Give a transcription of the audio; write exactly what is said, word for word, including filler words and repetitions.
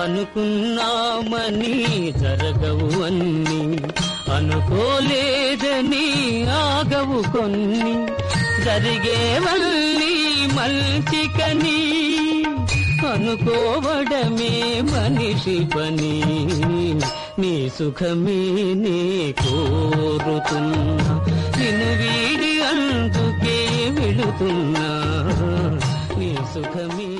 అనుకున్నామని జరగవు అన్ని, అనుకోలేదని ఆగవు కొన్ని, జరిగేవన్నీ మంచికని అనుకోవడమే మనిషి పని. నీ సుఖమే నే కోరుతున్నా, నిన్ను వీడి అందుకే వెళుతున్నా. నీ సుఖమే